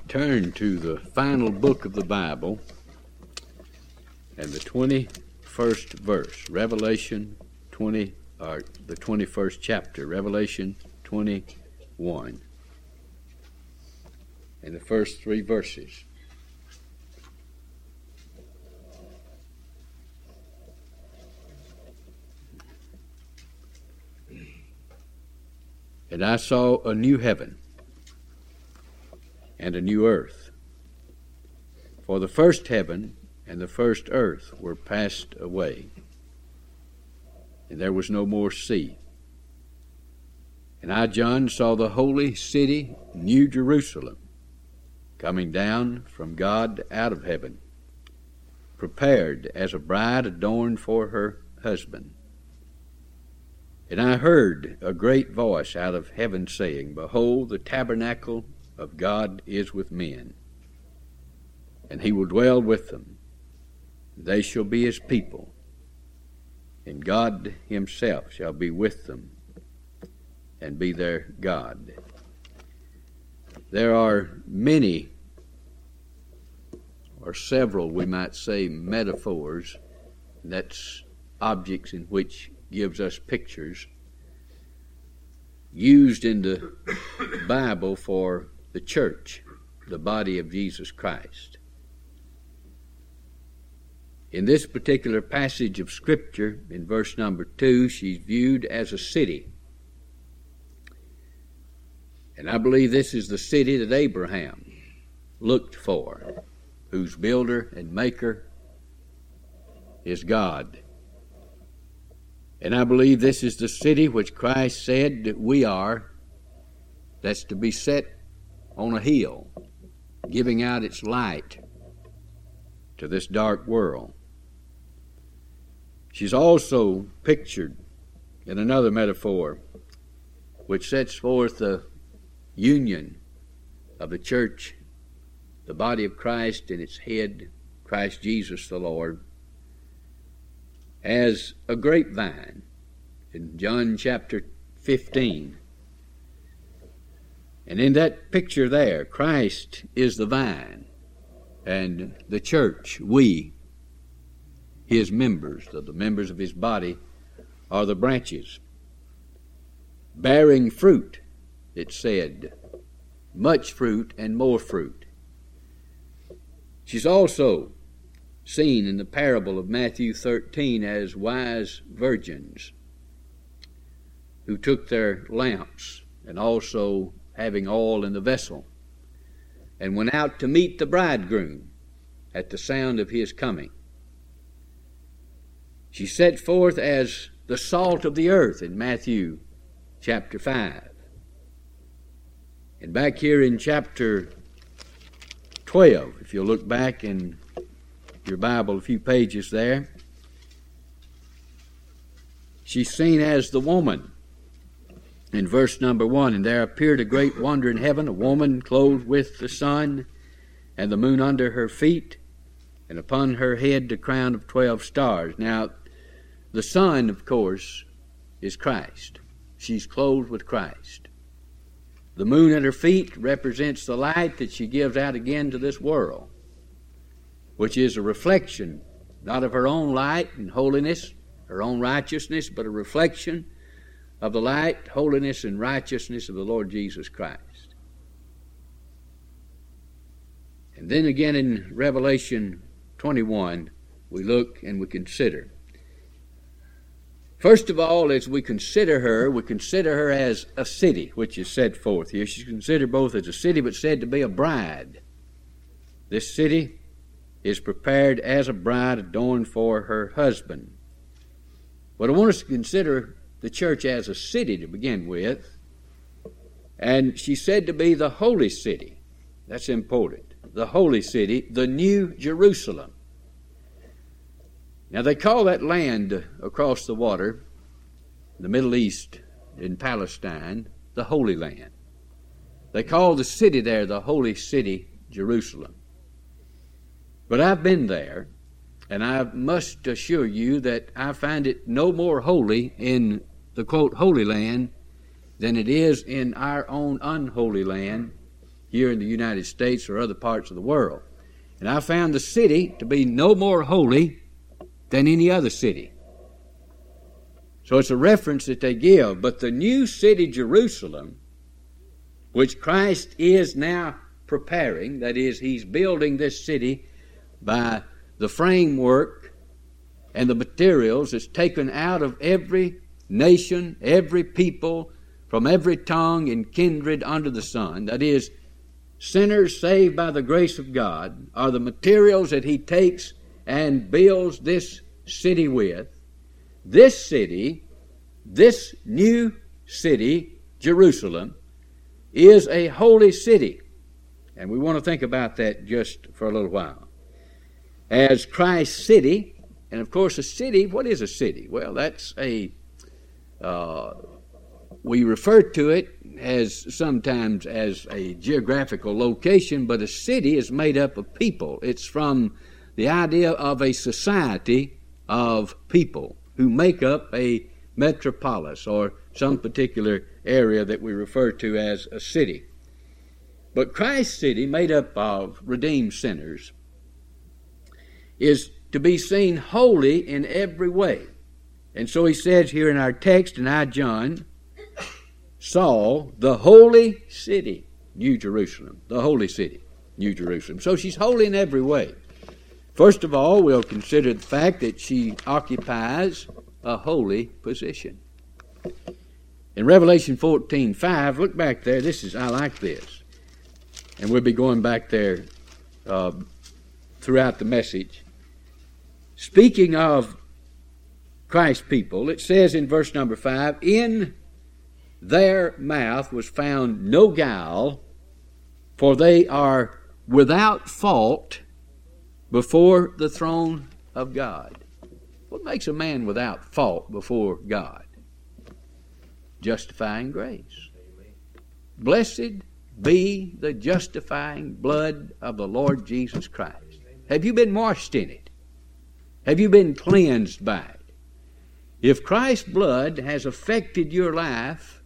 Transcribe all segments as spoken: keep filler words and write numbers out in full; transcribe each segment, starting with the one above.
turn to the final book of the Bible and the twenty-first verse, Revelation twenty, or the twenty-first chapter, Revelation twenty-one, and the first three verses. And I saw a new heaven and a new earth. For the first heaven and the first earth were passed away, and there was no more sea. And I, John, saw the holy city, New Jerusalem, coming down from God out of heaven, prepared as a bride adorned for her husband. And I heard a great voice out of heaven saying, Behold, the tabernacle of God is with men, and he will dwell with them. They shall be his people, and God himself shall be with them and be their God. There are many, or several, we might say, metaphors, that's objects in which gives us pictures, used in the Bible for the church, the body of Jesus Christ. In this particular passage of Scripture, in verse number two, she's viewed as a city. And I believe this is the city that Abraham looked for, whose builder and maker is God. And I believe this is the city which Christ said that we are, that's to be set on a hill, giving out its light to this dark world. She's also pictured in another metaphor which sets forth the union of the church, the body of Christ and its head, Christ Jesus the Lord, as a grapevine in John chapter fifteen. And in that picture there, Christ is the vine, and the church, we, his members, the members of his body, are the branches, bearing fruit, it said, much fruit and more fruit. She's also seen in the parable of Matthew thirteen as wise virgins who took their lamps and also having oil in the vessel and went out to meet the bridegroom at the sound of his coming. She set forth as the salt of the earth in Matthew chapter five. And back here in chapter twelve, if you'll look back in your Bible a few pages there, she's seen as the woman in verse number one. And there appeared a great wonder in heaven, a woman clothed with the sun and the moon under her feet, and upon her head the crown of twelve stars. Now, the sun, of course, is Christ. She's clothed with Christ. The moon at her feet represents the light that she gives out again to this world, which is a reflection, not of her own light and holiness, her own righteousness, but a reflection of the light, holiness, and righteousness of the Lord Jesus Christ. And then again in Revelation twenty-one, we look and we consider. First of all, as we consider her, we consider her as a city, which is set forth here. She's considered both as a city, but said to be a bride. This city is prepared as a bride adorned for her husband. But I want us to consider the church as a city to begin with. And she's said to be the holy city. That's important. The holy city, the New Jerusalem. Now they call that land across the water, the Middle East, in Palestine, the Holy Land. They call the city there the holy city, Jerusalem. But I've been there, and I must assure you that I find it no more holy in the, quote, Holy Land than it is in our own unholy land, here in the United States or other parts of the world. And I found the city to be no more holy than any other city. So it's a reference that they give. But the new city, Jerusalem, which Christ is now preparing, that is, he's building this city by the framework and the materials that's taken out of every nation, every people, from every tongue and kindred under the sun, that is, sinners saved by the grace of God, are the materials that he takes and builds this city with. This city, this new city, Jerusalem, is a holy city. And we want to think about that just for a little while. As Christ's city, and of course a city, what is a city? Well, that's a, uh, we refer to it as sometimes as a geographical location, but a city is made up of people. It's from the idea of a society of people who make up a metropolis or some particular area that we refer to as a city. But Christ's city, made up of redeemed sinners, is to be seen holy in every way. And so he says here in our text, and I, John, saw the holy city, New Jerusalem, the holy city, New Jerusalem. So she's holy in every way. First of all, we'll consider the fact that she occupies a holy position. In Revelation fourteen five, look back there. This is, I like this. And we'll be going back there uh, throughout the message. Speaking of Christ's people, it says in verse number five, in their mouth was found no guile, for they are without fault before the throne of God. What makes a man without fault before God? Justifying grace. Blessed be the justifying blood of the Lord Jesus Christ. Have you been washed in it? Have you been cleansed by it? If Christ's blood has affected your life,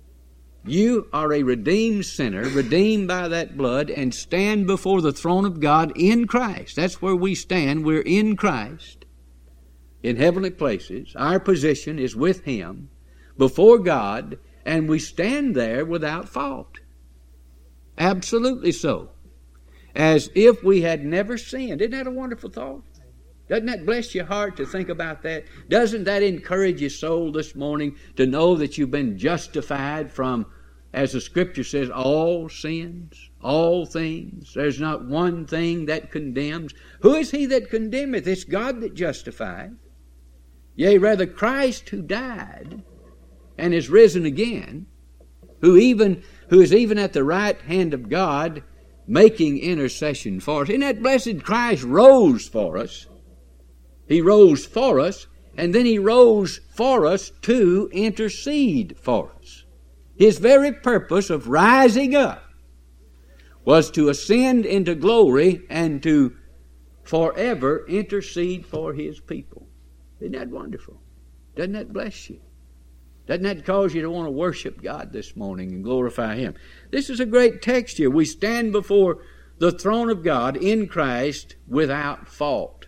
you are a redeemed sinner, redeemed by that blood, and stand before the throne of God in Christ. That's where we stand. We're in Christ, in heavenly places. Our position is with Him, before God, and we stand there without fault. Absolutely so. As if we had never sinned. Isn't that a wonderful thought? Doesn't that bless your heart to think about that? Doesn't that encourage your soul this morning to know that you've been justified from, as the Scripture says, all sins, all things? There's not one thing that condemns. Who is he that condemneth? It's God that justifies. Yea, rather Christ who died and is risen again, who even who is even at the right hand of God making intercession for us. Isn't that blessed? Christ rose for us. He rose for us, and then He rose for us to intercede for us. His very purpose of rising up was to ascend into glory and to forever intercede for His people. Isn't that wonderful? Doesn't that bless you? Doesn't that cause you to want to worship God this morning and glorify Him? This is a great text here. We stand before the throne of God in Christ without fault.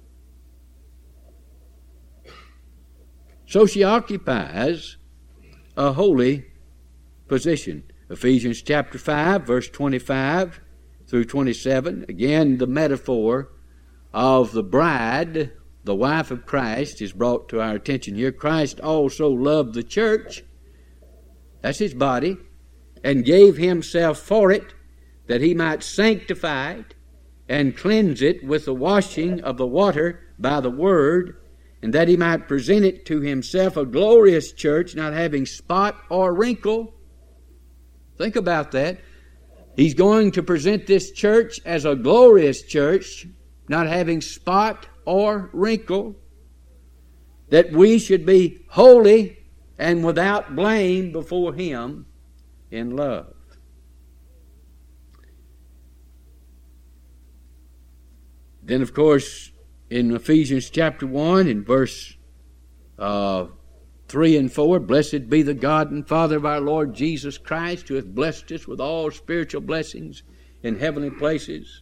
So she occupies a holy position. Ephesians chapter five, verse twenty-five through twenty-seven. Again, the metaphor of the bride, the wife of Christ, is brought to our attention here. Christ also loved the church, that's His body, and gave Himself for it, that He might sanctify it and cleanse it with the washing of the water by the word, and that He might present it to Himself a glorious church, not having spot or wrinkle. Think about that. He's going to present this church as a glorious church, not having spot or wrinkle, that we should be holy and without blame before Him in love. Then, of course, in Ephesians chapter one, in verse uh, three and four, blessed be the God and Father of our Lord Jesus Christ, who hath blessed us with all spiritual blessings in heavenly places,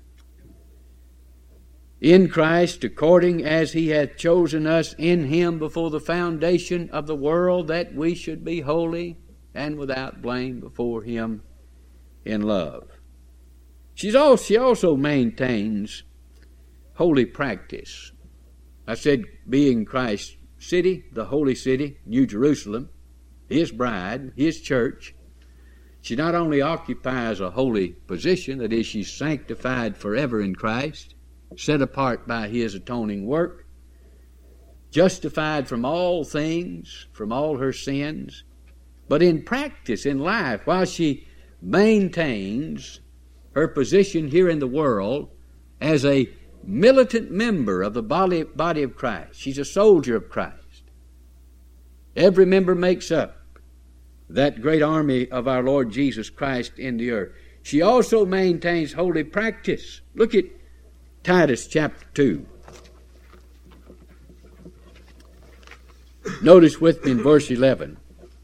in Christ, according as he hath chosen us in him before the foundation of the world, that we should be holy and without blame before him in love. She's also, she also maintains holy practice. I said, being Christ's city, the holy city, New Jerusalem, his bride, his church, she not only occupies a holy position, that is, she's sanctified forever in Christ, set apart by his atoning work, justified from all things, from all her sins, but in practice, in life, while she maintains her position here in the world as a militant member of the body, body of Christ. She's a soldier of Christ. Every member makes up that great army of our Lord Jesus Christ in the earth. She also maintains holy practice. Look at Titus chapter two. Notice with me in verse eleven.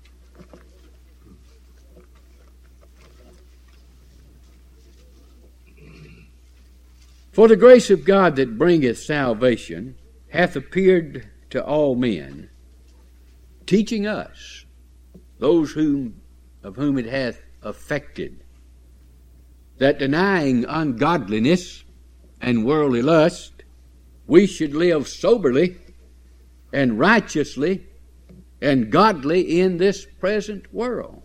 For the grace of God that bringeth salvation hath appeared to all men, teaching us, those whom of whom it hath affected, that denying ungodliness and worldly lust, we should live soberly and righteously and godly in this present world,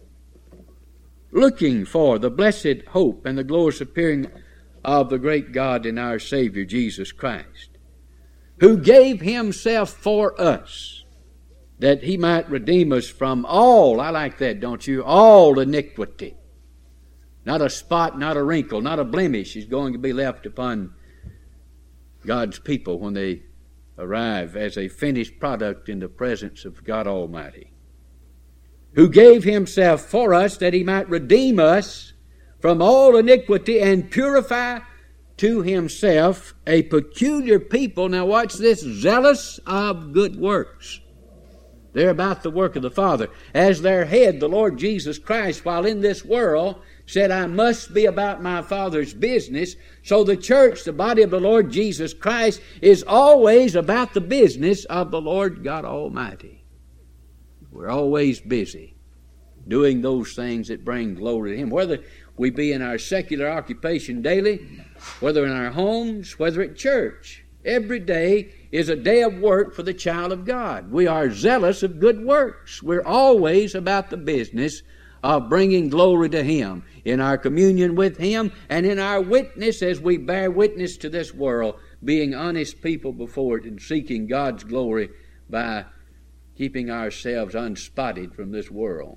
looking for the blessed hope and the glorious appearing of the great God and our Savior Jesus Christ, who gave himself for us, that he might redeem us from all, I like that, don't you, all iniquity. Not a spot, not a wrinkle, not a blemish is going to be left upon God's people when they arrive as a finished product in the presence of God Almighty, who gave himself for us that he might redeem us from all iniquity and purify to himself a peculiar people. Now watch this, zealous of good works. They're about the work of the Father. As their head, the Lord Jesus Christ, while in this world, said, I must be about my Father's business. So the church, the body of the Lord Jesus Christ, is always about the business of the Lord God Almighty. We're always busy doing those things that bring glory to him. Whether we be in our secular occupation daily, whether in our homes, whether at church, every day is a day of work for the child of God. We are zealous of good works. We're always about the business of bringing glory to him in our communion with him and in our witness as we bear witness to this world, being honest people before it and seeking God's glory by keeping ourselves unspotted from this world.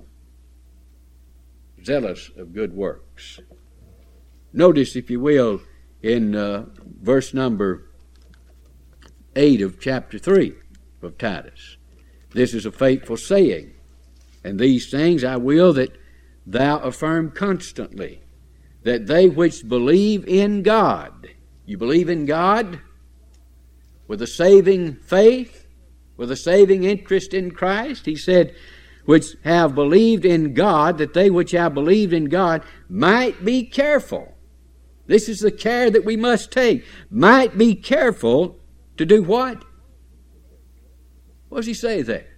Zealous of good works. Notice, if you will, in uh, verse number eight of chapter three of Titus. This is a faithful saying, and these things I will that thou affirm constantly, that they which believe in God, you believe in God with a saving faith, with a saving interest in Christ. He said, which have believed in God, that they which have believed in God might be careful. This is the care that we must take. Might be careful to do what? What does he say there?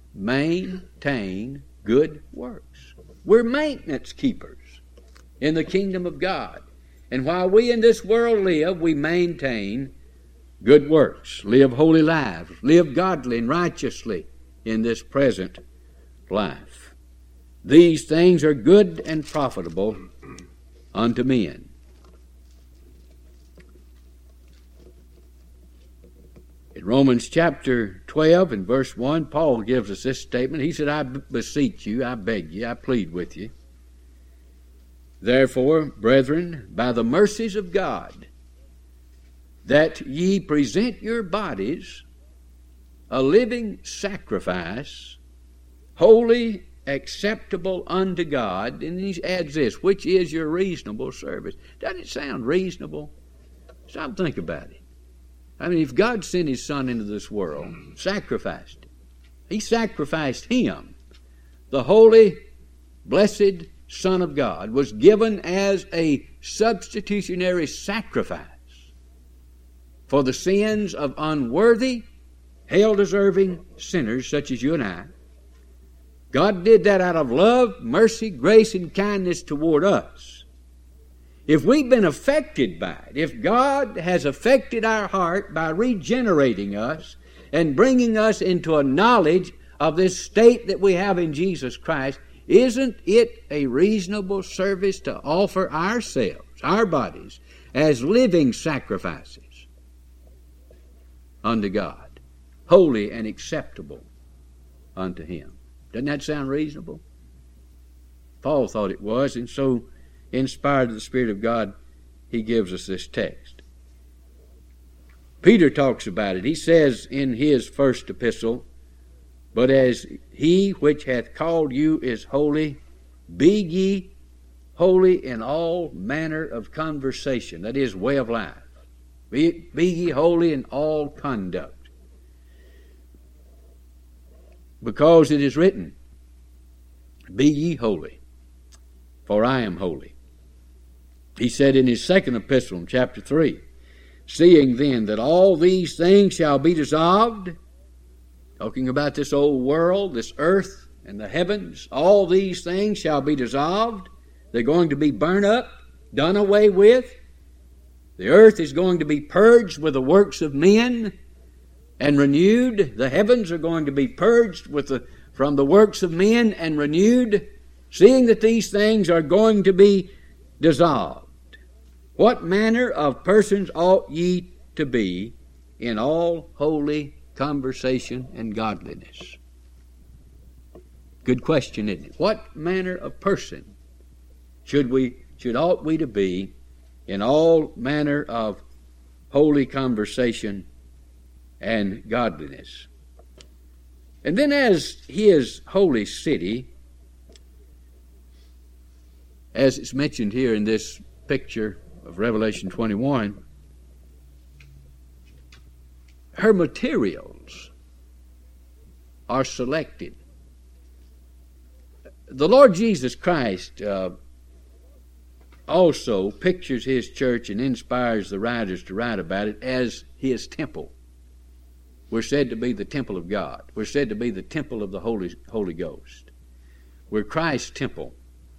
Maintain good works. We're maintenance keepers in the kingdom of God. And while we in this world live, we maintain good works. Live holy lives. Live godly and righteously in this present life. These things are good and profitable unto men. In Romans chapter twelve and verse one, Paul gives us this statement. He said, I beseech you, I beg you, I plead with you. Therefore, brethren, by the mercies of God, that ye present your bodies a living sacrifice, holy, acceptable unto God. And he adds this, which is your reasonable service. Doesn't it sound reasonable? Stop and think about it. I mean, if God sent his Son into this world, sacrificed him, He sacrificed him. The holy, blessed Son of God was given as a substitutionary sacrifice for the sins of unworthy, hell-deserving sinners such as you and I. God did that out of love, mercy, grace, and kindness toward us. If we've been affected by it, if God has affected our heart by regenerating us and bringing us into a knowledge of this state that we have in Jesus Christ, isn't it a reasonable service to offer ourselves, our bodies, as living sacrifices unto God, holy and acceptable unto Him? Doesn't that sound reasonable? Paul thought it was, and so, inspired of the Spirit of God, he gives us this text. Peter talks about it. He says in his first epistle, "But as he which hath called you is holy, be ye holy in all manner of conversation," that is, way of life. Be, be ye holy in all conduct. Because it is written, "Be ye holy, for I am holy." He said in his second epistle, in chapter three, "Seeing then that all these things shall be dissolved," talking about this old world, this earth and the heavens, all these things shall be dissolved. They're going to be burnt up, done away with. The earth is going to be purged with the works of men and renewed. The heavens are going to be purged with the, from the works of men and renewed. Seeing that these things are going to be dissolved, what manner of persons ought ye to be in all holy conversation and godliness? Good question, isn't it? What manner of person should we, should ought we to be in all manner of holy conversation and godliness? And then as His holy city, as it's mentioned here in this picture of Revelation twenty-one, her materials are selected. The Lord Jesus Christ uh, also pictures His church and inspires the writers to write about it as His temple. We're said to be the temple of God. We're said to be the temple of the Holy, Holy Ghost. We're Christ's temple.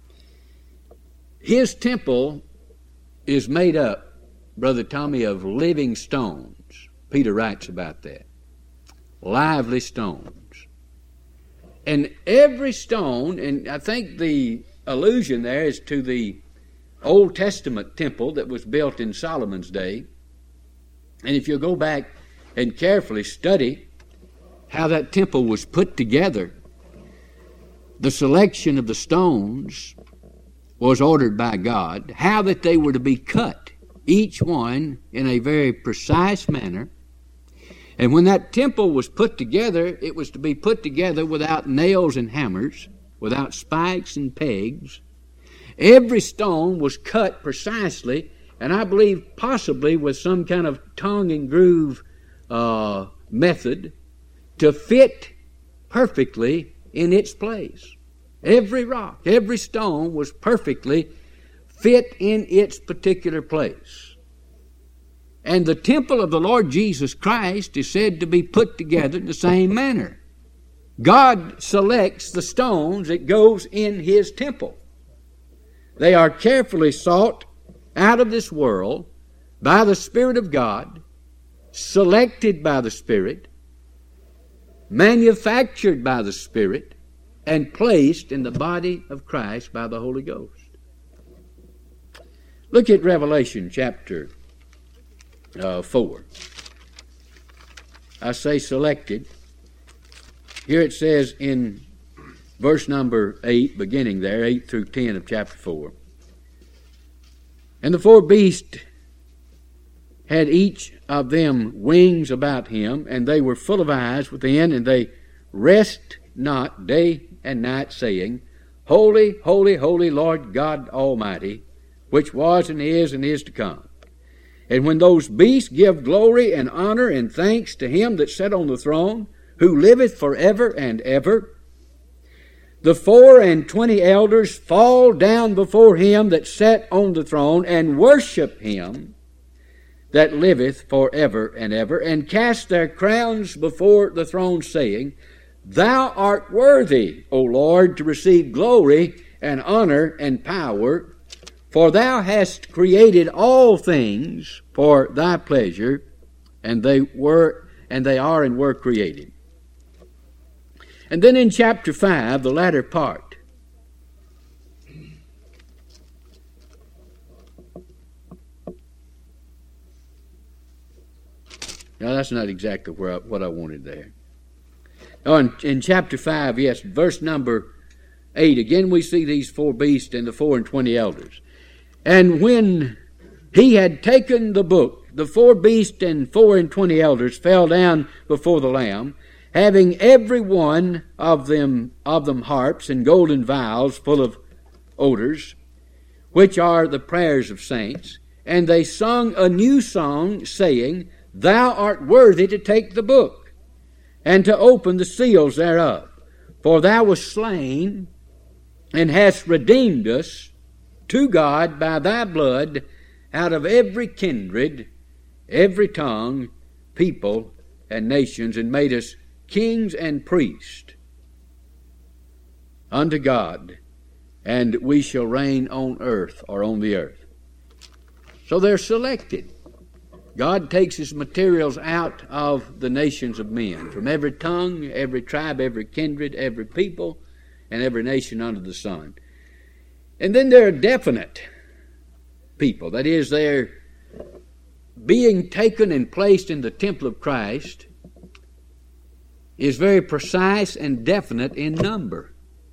His temple is made up, Brother Tommy, of living stones. Peter writes about that. Lively stones. And every stone, and I think the allusion there is to the Old Testament temple that was built in Solomon's day. And if you go back and carefully study how that temple was put together, the selection of the stones was ordered by God, how that they were to be cut, each one in a very precise manner. And when that temple was put together, it was to be put together without nails and hammers, without spikes and pegs. Every stone was cut precisely, and I believe possibly with some kind of tongue and groove uh, method to fit perfectly in its place. Every rock, every stone was perfectly fit in its particular place. And the temple of the Lord Jesus Christ is said to be put together in the same manner. God selects the stones that goes in His temple. They are carefully sought out of this world by the Spirit of God, selected by the Spirit, manufactured by the Spirit, and placed in the body of Christ by the Holy Ghost. Look at Revelation chapter uh, four. I say selected. Here it says in verse number eight, beginning there, eight through ten of chapter four. "And the four beasts had each of them wings about him, and they were full of eyes within, and they rest not day and night, saying, Holy, holy, holy, Lord God Almighty, which was and is and is to come. And when those beasts give glory and honor and thanks to Him that sat on the throne, who liveth forever and ever. The four and twenty elders fall down before him that sat on the throne, and worship him that liveth forever and ever, and cast their crowns before the throne, saying, Thou art worthy, O Lord, to receive glory and honor and power, for thou hast created all things for thy pleasure, and they were and they are and were created. And then in chapter five, the latter part, now that's not exactly where I, what I wanted there. Oh, in, in chapter five, yes, verse number eight, again we see these four beasts and the four and twenty elders. And when he had taken the book, the four beasts and four and twenty elders fell down before the Lamb, having every one of them of them harps and golden vials full of odors, which are the prayers of saints. And they sung a new song, saying, Thou art worthy to take the book, and to open the seals thereof. For thou wast slain, and hast redeemed us to God by thy blood out of every kindred, every tongue, people, and nations, and made us kings and priests unto God, and we shall reign on earth, or on the earth. So they're selected. God takes his materials out of the nations of men, from every tongue, every tribe, every kindred, every people, and every nation under the sun. And then there are definite people. That is, they're being taken and placed in the temple of Christ is very precise and definite in number.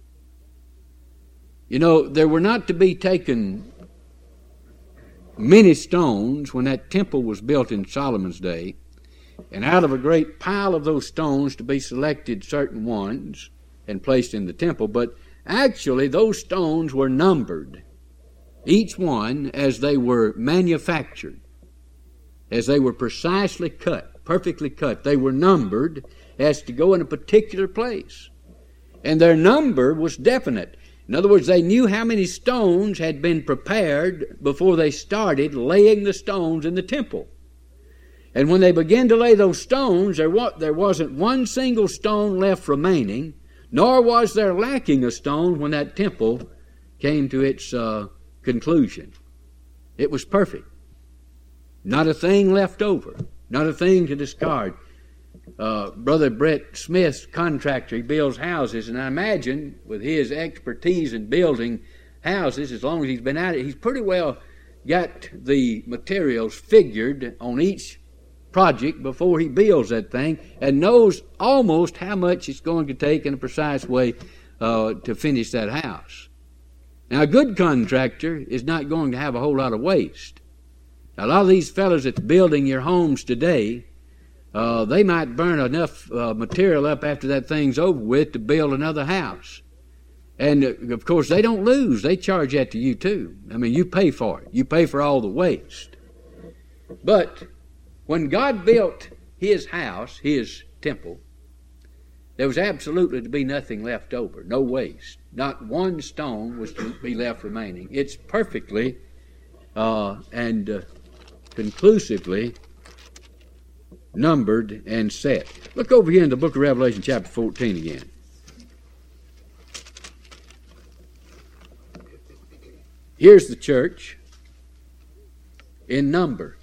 You know, there were not to be taken many stones when that temple was built in Solomon's day, and out of a great pile of those stones to be selected certain ones and placed in the temple, but actually those stones were numbered, each one as they were manufactured, as they were precisely cut, perfectly cut. They were numbered as to go in a particular place, and their number was definite. In other words, they knew how many stones had been prepared before they started laying the stones in the temple. And when they began to lay those stones, there, wa- there wasn't one single stone left remaining, nor was there lacking a stone when that temple came to its uh, conclusion. It was perfect. Not a thing left over, not a thing to discard. Uh, Brother Brett Smith's contractor, he builds houses, and I imagine with his expertise in building houses, as long as he's been at it, he's pretty well got the materials figured on each project before he builds that thing, and knows almost how much it's going to take in a precise way uh, to finish that house. Now, a good contractor is not going to have a whole lot of waste. Now, a lot of these fellows that's building your homes today, Uh, they might burn enough uh, material up after that thing's over with to build another house. And, uh, of course, they don't lose. They charge that to you, too. I mean, you pay for it. You pay for all the waste. But when God built his house, his temple, there was absolutely to be nothing left over, no waste. Not one stone was to be left remaining. It's perfectly uh, and uh, conclusively numbered and set. Look over here in the book of Revelation chapter fourteen again. Here's the church in number.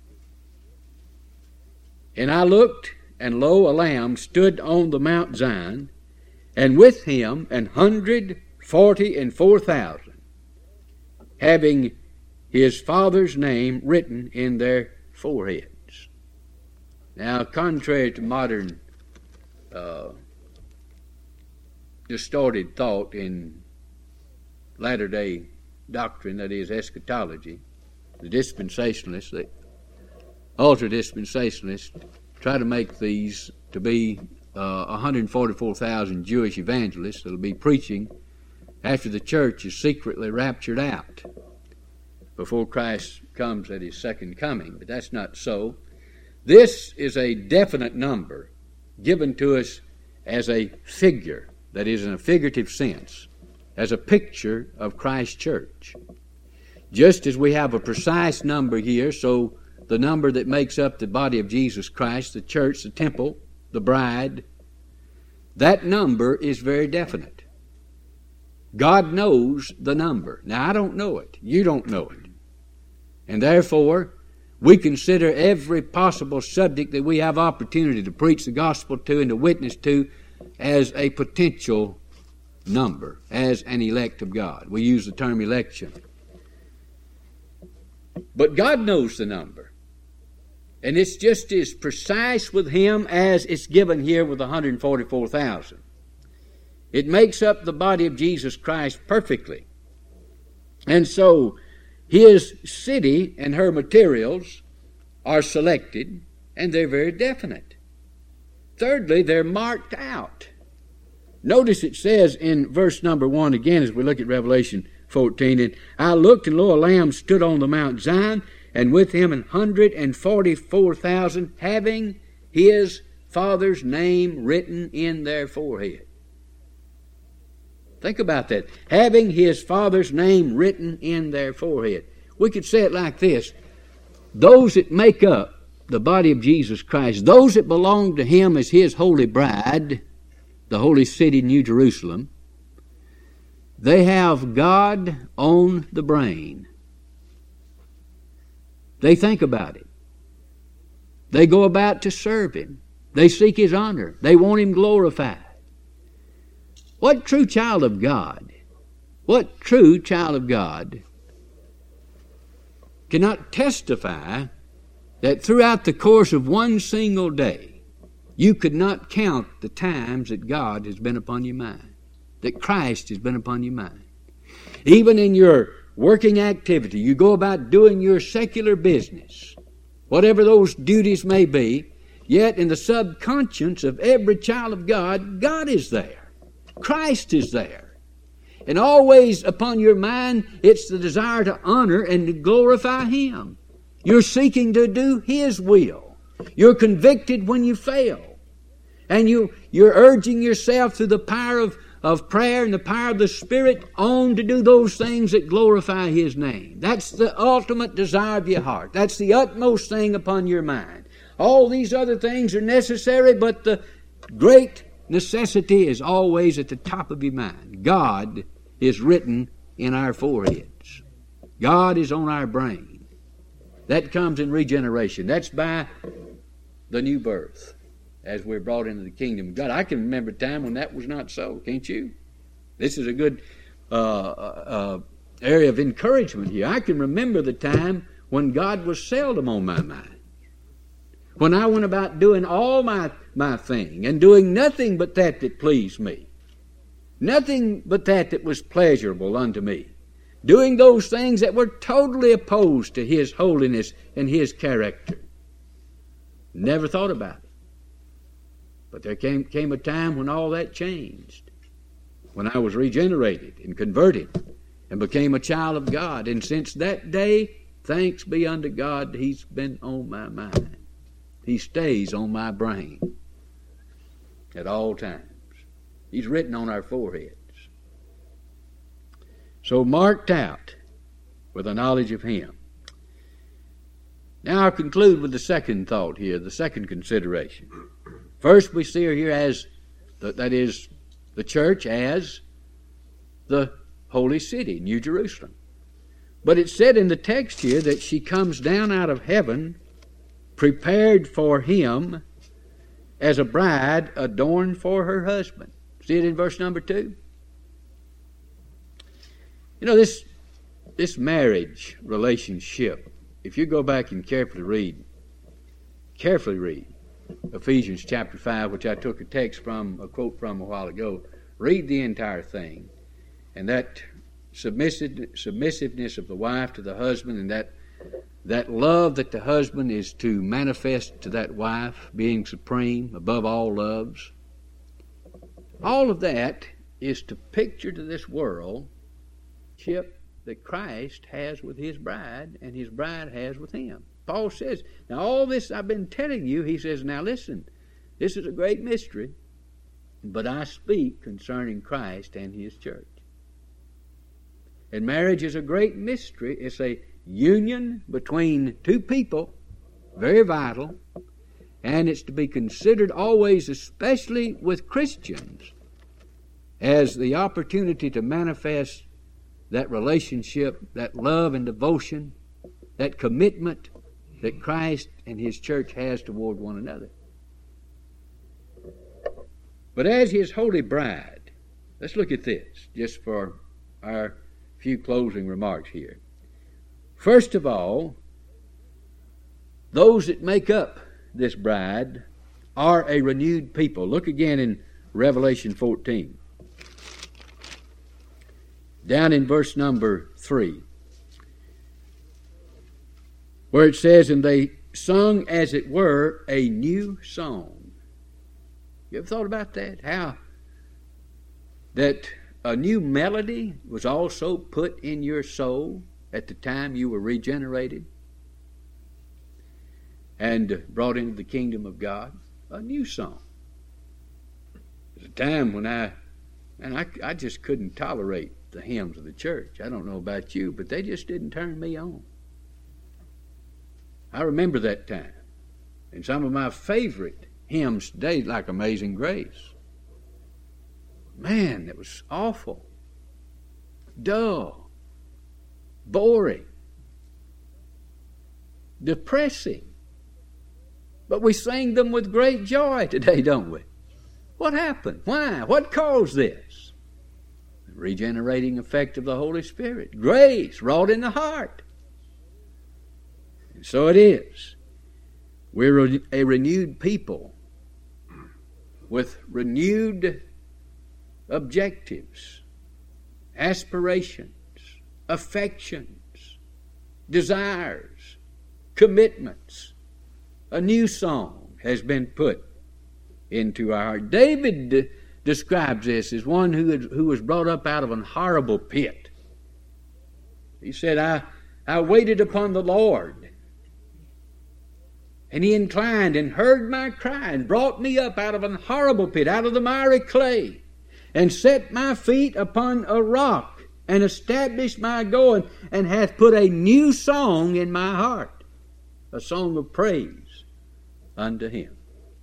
And I looked, and lo, a lamb stood on the Mount Zion, and with him an hundred forty and four thousand, having his Father's name written in their foreheads. Now, contrary to modern uh, distorted thought in latter-day doctrine, that is eschatology, the dispensationalists, the ultra-dispensationalists, try to make these to be uh, one hundred forty-four thousand Jewish evangelists that will be preaching after the church is secretly raptured out before Christ comes at his second coming. But that's not so. This is a definite number, given to us as a figure, that is in a figurative sense, as a picture of Christ's church. Just as we have a precise number here, so the number that makes up the body of Jesus Christ, the church, the temple, the bride, that number is very definite. God knows the number. Now, I don't know it. You don't know it. And therefore, we consider every possible subject that we have opportunity to preach the gospel to and to witness to as a potential number, as an elect of God. We use the term election. But God knows the number. And it's just as precise with Him as it's given here with one hundred forty-four thousand. It makes up the body of Jesus Christ perfectly. And so, His city and her materials are selected, and they're very definite. Thirdly, they're marked out. Notice it says in verse number one again as we look at Revelation fourteen, and I looked, and lo, a lamb stood on the Mount Zion, and with him an hundred and forty-four thousand, having his Father's name written in their forehead. Think about that. Having his Father's name written in their forehead. We could say it like this. Those that make up the body of Jesus Christ, those that belong to Him as His holy bride, the holy city, New Jerusalem, they have God on the brain. They think about it. They go about to serve Him. They seek His honor. They want Him glorified. What true child of God, what true child of God cannot testify that throughout the course of one single day, you could not count the times that God has been upon your mind, that Christ has been upon your mind. Even in your working activity, you go about doing your secular business, whatever those duties may be, yet in the subconscious of every child of God, God is there. Christ is there. And always upon your mind, it's the desire to honor and to glorify Him. You're seeking to do His will. You're convicted when you fail. And you, you're urging yourself through the power of, of prayer and the power of the Spirit on to do those things that glorify His name. That's the ultimate desire of your heart. That's the utmost thing upon your mind. All these other things are necessary, but the great necessity is always at the top of your mind. God is written in our foreheads. God is on our brain. That comes in regeneration. That's by the new birth as we're brought into the kingdom of God. I can remember a time when that was not so, can't you? This is a good uh, uh, area of encouragement here. I can remember the time when God was seldom on my mind. When I went about doing all my, my thing and doing nothing but that that pleased me. Nothing but that that was pleasurable unto me. Doing those things that were totally opposed to His holiness and His character. Never thought about it. But there came, came a time when all that changed. When I was regenerated and converted and became a child of God. And since that day, thanks be unto God, He's been on my mind. He stays on my brain at all times. He's written on our foreheads. So marked out with a knowledge of Him. Now I'll conclude with the second thought here, the second consideration. First, we see her here as, the, that is, the church as the holy city, New Jerusalem. But it said in the text here that she comes down out of heaven prepared for Him as a bride adorned for her husband. See it in verse number two? You know, this, this marriage relationship, if you go back and carefully read, carefully read Ephesians chapter five, which I took a text from, a quote from a while ago, read the entire thing. And that submissive, submissiveness of the wife to the husband, and that That love that the husband is to manifest to that wife, being supreme above all loves. All of that is to picture to this world ship that Christ has with His bride and His bride has with Him. Paul says, now all this I've been telling you, he says, now listen, This is a great mystery, but I speak concerning Christ and His church. And marriage is a great mystery. It's a union between two people, very vital, and it's to be considered always, especially with Christians, as the opportunity to manifest that relationship, that love and devotion, that commitment that Christ and His church has toward one another. But as His holy bride, let's look at this just for our few closing remarks here. First of all, those that make up this bride are a renewed people. Look again in Revelation fourteen. Down in verse number three, where it says, and they sung as it were a new song. You ever thought about that? How that a new melody was also put in your soul at the time you were regenerated and brought into the kingdom of God? A new song. There's a time when I, and I, I just couldn't tolerate the hymns of the church. I don't know about you, but they just didn't turn me on. I remember that time. And some of my favorite hymns today, like Amazing Grace. Man, it was awful. Dull. Boring. Depressing. But we sing them with great joy today, don't we? What happened? Why? What caused this? The regenerating effect of the Holy Spirit. Grace wrought in the heart. And so it is. We're a renewed people with renewed objectives, aspirations, affections, desires, commitments. A new song has been put into our heart. David de- describes this as one who, had, who was brought up out of an horrible pit. He said, I, I waited upon the Lord, and He inclined and heard my cry and brought me up out of an horrible pit, out of the miry clay, and set my feet upon a rock, and established my going, and hath put a new song in my heart, a song of praise unto Him.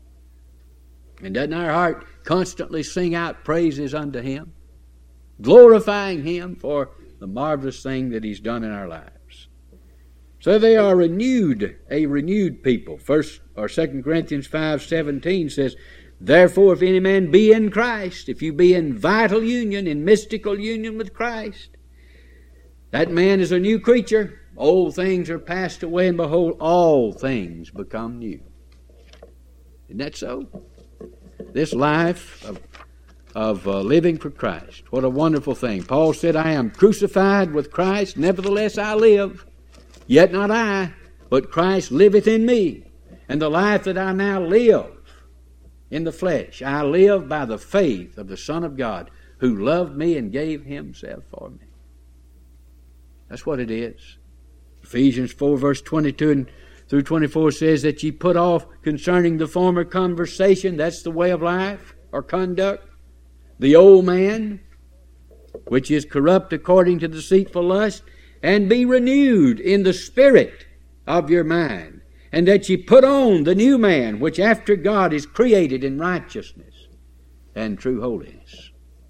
And doesn't our heart constantly sing out praises unto Him, glorifying Him for the marvelous thing that He's done in our lives? So they are renewed, a renewed people. First or Second Corinthians five seventeen says, therefore, if any man be in Christ, if you be in vital union, in mystical union with Christ, that man is a new creature. Old things are passed away, and behold, all things become new. Isn't that so? This life of, of uh, living for Christ, what a wonderful thing. Paul said, I am crucified with Christ, nevertheless I live. Yet not I, but Christ liveth in me. And the life that I now live in the flesh, I live by the faith of the Son of God, who loved me and gave Himself for me. That's what it is. Ephesians four verse twenty-two and through twenty-four says that ye put off concerning the former conversation, that's the way of life or conduct, the old man, which is corrupt according to deceitful lust, and be renewed in the spirit of your mind, and that ye put on the new man, which after God is created in righteousness and true holiness.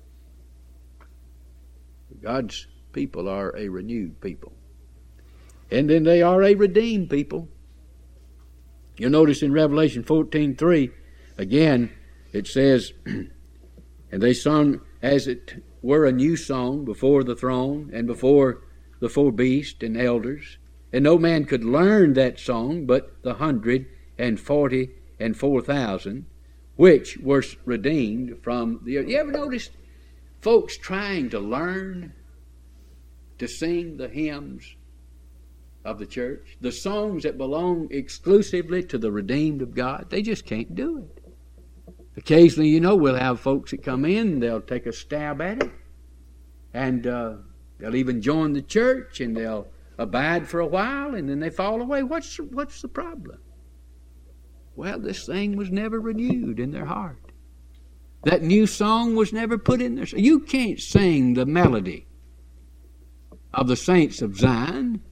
God's people are a renewed people. And then they are a redeemed people. You'll notice in Revelation fourteen three, again, it says, and they sung as it were a new song before the throne and before the four beasts and elders. And no man could learn that song but the hundred and forty and four thousand, which were redeemed from the earth. You ever noticed folks trying to learn to sing the hymns of the church, the songs that belong exclusively to the redeemed of God? They just can't do it. Occasionally, you know, we'll have folks that come in, they'll take a stab at it, and uh, they'll even join the church, and they'll abide for a while, and then they fall away. What's what's the problem? Well, this thing was never renewed in their heart. That new song was never put in there. You can't sing the melody of the saints of Zion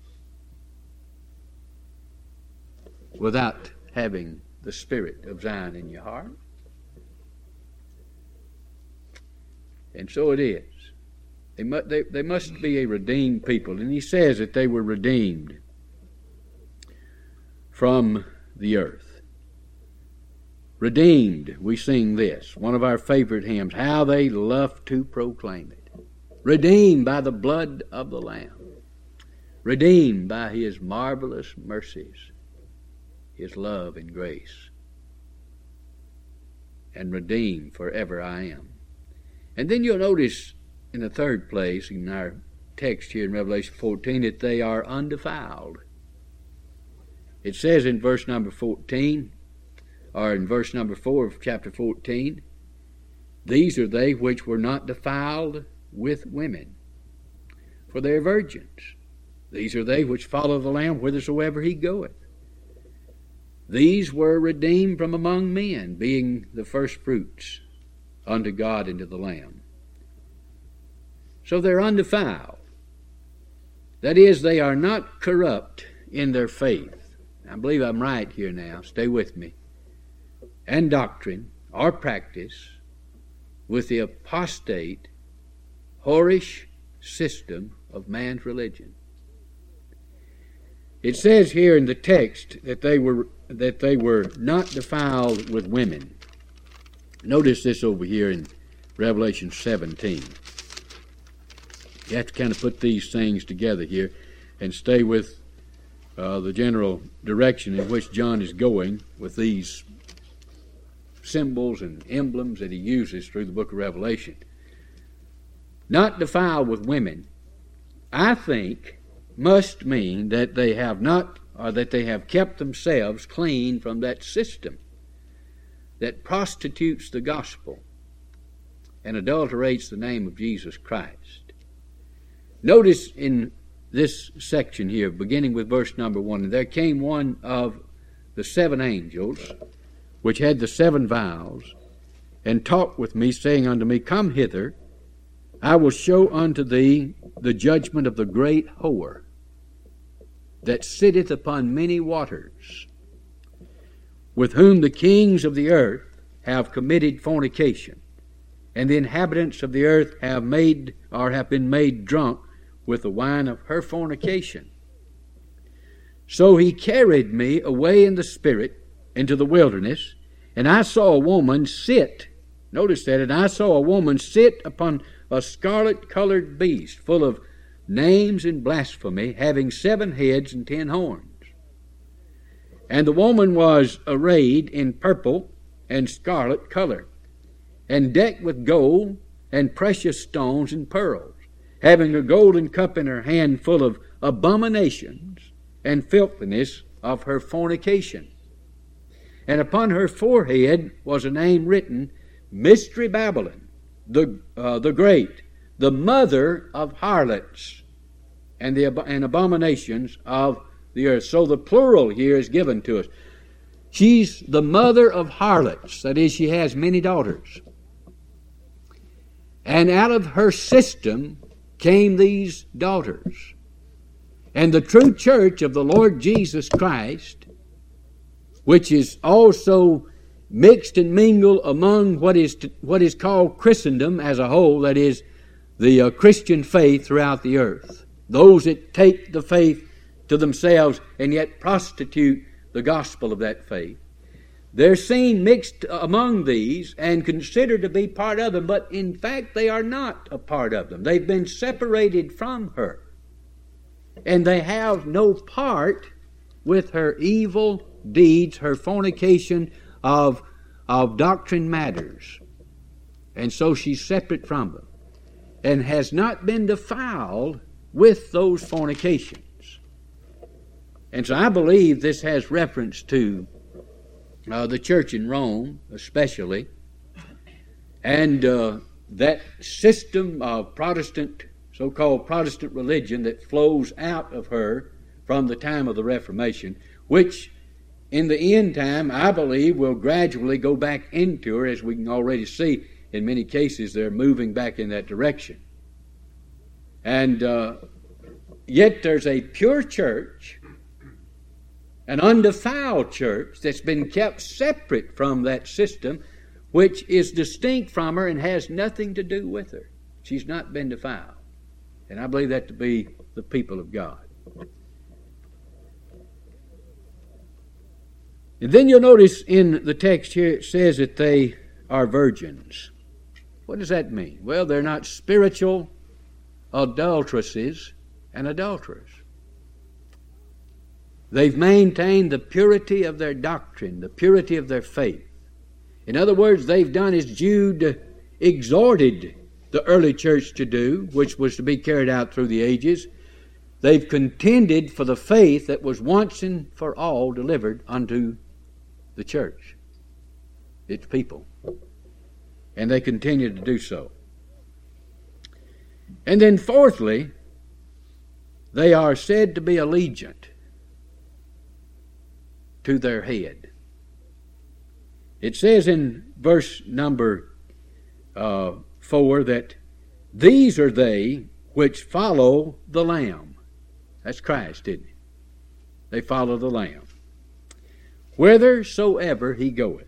without having the Spirit of Zion in your heart. And so it is. They must, they, they must be a redeemed people. And he says that they were redeemed from the earth. Redeemed, we sing this, one of our favorite hymns, how they love to proclaim it. Redeemed by the blood of the Lamb. Redeemed by his marvelous mercies, his love and grace. And redeemed forever I am. And then you'll notice in the third place in our text here in Revelation fourteen that they are undefiled. It says in verse number fourteen, or in verse number four of chapter fourteen, these are they which were not defiled with women, for they are virgins. These are they which follow the Lamb whithersoever he goeth. These were redeemed from among men, being the firstfruits unto God and to the Lamb. So they're undefiled. That is, they are not corrupt in their faith. I believe I'm right here now. Stay with me. And doctrine or practice with the apostate, whorish system of man's religion. It says here in the text that they were that they were not defiled with women. Notice this over here in Revelation seventeen. You have to kind of put these things together here and stay with uh, the general direction in which John is going with these symbols and emblems that he uses through the book of Revelation. Not defiled with women, I think, must mean that they have not, or that they have kept themselves clean from that system that prostitutes the gospel and adulterates the name of Jesus Christ. Notice in this section here, beginning with verse number one, and there came one of the seven angels, which had the seven vials, and talked with me, saying unto me, Come hither, I will show unto thee the judgment of the great whore, that sitteth upon many waters, with whom the kings of the earth have committed fornication, and the inhabitants of the earth have made, or have been made drunk with the wine of her fornication. So he carried me away in the spirit into the wilderness, and I saw a woman sit, notice that, and I saw a woman sit upon a scarlet-colored beast, full of names and blasphemy, having seven heads and ten horns. And the woman was arrayed in purple and scarlet color, and decked with gold and precious stones and pearls, having a golden cup in her hand full of abominations and filthiness of her fornication. And upon her forehead was a name written, Mystery Babylon, the uh, the Great, the mother of harlots and the and abominations of the earth. So the plural here is given to us. She's the mother of harlots. That is, she has many daughters. And out of her system came these daughters. And the true church of the Lord Jesus Christ, which is also mixed and mingled among what is to, what is called Christendom as a whole, that is, the uh, Christian faith throughout the earth. Those that take the faith to themselves and yet prostitute the gospel of that faith. They're seen mixed among these and considered to be part of them, but in fact they are not a part of them. They've been separated from her. And they have no part with her evil deeds, her fornication of, of doctrine matters. And so she's separate from them and has not been defiled with those fornications. And so I believe this has reference to uh, the church in Rome especially, and uh, that system of Protestant, so-called Protestant religion that flows out of her from the time of the Reformation, which in the end time, I believe, will gradually go back into her, as we can already see in many cases they're moving back in that direction. And uh, yet there's a pure church, an undefiled church that's been kept separate from that system, which is distinct from her and has nothing to do with her. She's not been defiled. And I believe that to be the people of God. And then you'll notice in the text here it says that they are virgins. What does that mean? Well, they're not spiritual adulteresses and adulterers. They've maintained the purity of their doctrine, the purity of their faith. In other words, they've done as Jude exhorted the early church to do, which was to be carried out through the ages. They've contended for the faith that was once and for all delivered unto the church, its people. And they continue to do so. And then fourthly, they are said to be allegiant to their head. It says in verse number uh, four that these are they which follow the Lamb. That's Christ, isn't it? They follow the Lamb. Whithersoever he goeth.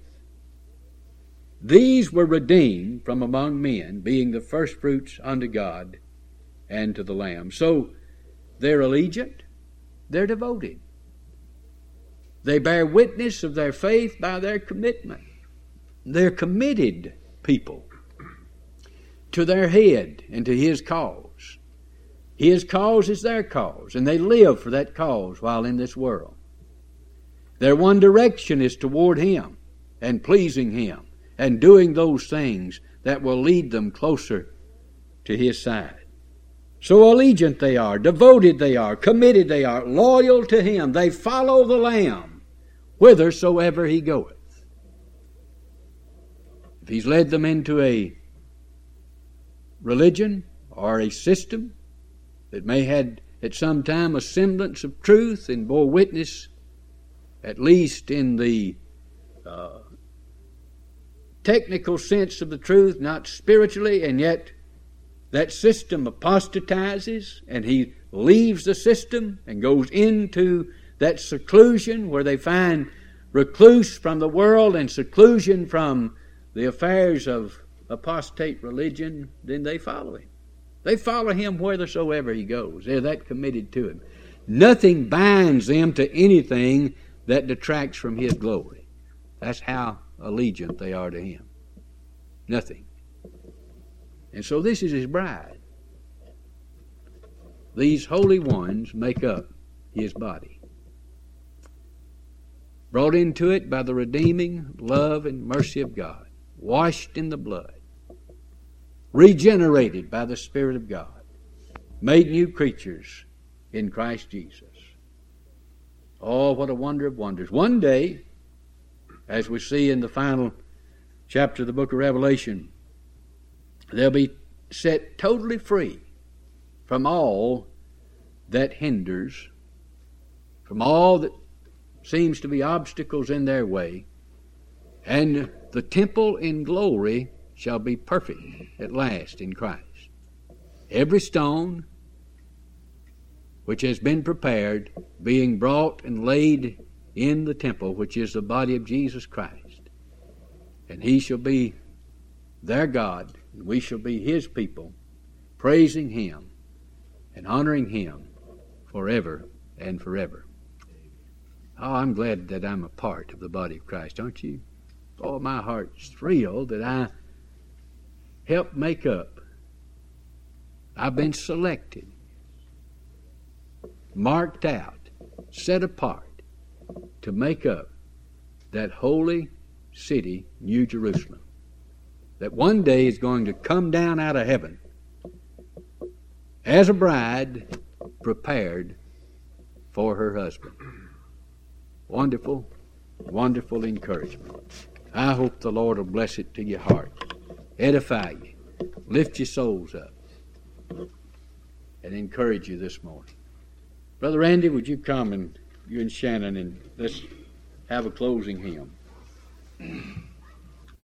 These were redeemed from among men, being the firstfruits unto God and to the Lamb. So they're allegiant, they're devoted. They bear witness of their faith by their commitment. They're committed people to their head and to his cause. His cause is their cause, and they live for that cause while in this world. Their one direction is toward him and pleasing him and doing those things that will lead them closer to his side. So allegiant they are, devoted they are, committed they are, loyal to him. They follow the Lamb whithersoever he goeth. If he's led them into a religion or a system that may had at some time a semblance of truth and bore witness, at least in the uh, technical sense of the truth, not spiritually, and yet that system apostatizes and he leaves the system and goes into that seclusion where they find recluse from the world and seclusion from the affairs of apostate religion, then they follow him. They follow him whithersoever he goes. They're that committed to him. Nothing binds them to anything that detracts from his glory. That's how allegiant they are to him. Nothing. And so this is his bride. These holy ones make up his body. Brought into it by the redeeming love and mercy of God. Washed in the blood. Regenerated by the Spirit of God. Made new creatures in Christ Jesus. Oh, what a wonder of wonders. One day, as we see in the final chapter of the book of Revelation, they'll be set totally free from all that hinders, from all that seems to be obstacles in their way, and the temple in glory shall be perfect at last in Christ. Every stone which has been prepared being brought and laid in the temple, which is the body of Jesus Christ. And he shall be their God, and we shall be his people, praising him and honoring him forever and forever. Oh, I'm glad that I'm a part of the body of Christ, aren't you? Oh, my heart's thrilled that I helped make up. I've been selected, marked out, set apart to make up that holy city, New Jerusalem, that one day is going to come down out of heaven as a bride prepared for her husband. Wonderful, wonderful encouragement. I hope the Lord will bless it to your heart, edify you, lift your souls up, and encourage you this morning. Brother Randy, would you come, and you and Shannon, and let's have a closing hymn.